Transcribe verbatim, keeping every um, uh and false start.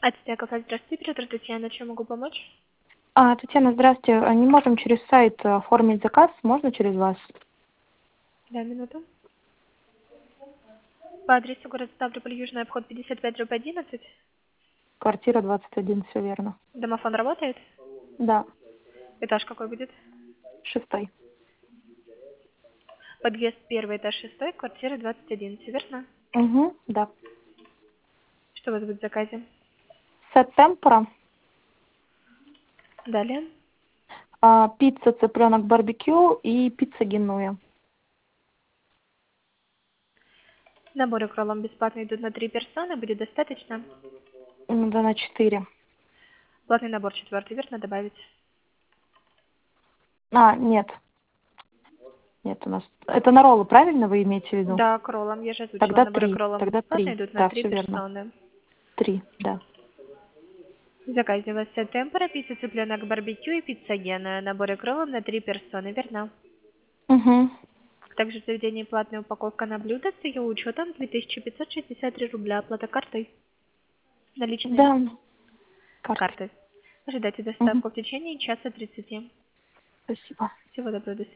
Ацтеков, здравствуйте, оператор Татьяна, чем могу помочь? А, Татьяна, здравствуйте. А Не можем через сайт э, оформить заказ, можно через вас? Да, минуту. По адресу город Ставрополь, Южный обход пятьдесят пять дробь одиннадцать. Квартира двадцать один, все верно. Домофон работает? Да, Этаж какой будет? шестой. Подъезд первый, этаж шестой, квартира двадцать один. Все верно? Угу, да. Что у вас будет в заказе? Сет темпора, Далее. а, пицца цыпленок барбекю и пицца генуя. Наборы к роллам бесплатно идут на три персоны, будет достаточно? М, Да, на четыре. Платный набор четвертый, верно добавить? А, нет, нет у нас. Это на роллы, правильно вы имеете в виду? Да, к роллам, я же озвучила. Тогда Наборы к три, роллам тогда бесплатно три. идут на Да, три все верно. персоны. Три, да. В заказе у вас сет темпора, пицца цыпленок барбекю и пицца гена. Наборы к роллам на три персоны, верно? Угу. Также в заведении платная упаковка на блюдо с ее учетом две тысячи пятьсот шестьдесят три рубля. Оплата картой. Наличные Да, карты. карты. Ожидайте Угу. доставку в течение часа тридцати. Спасибо. Всего доброго, до свидания.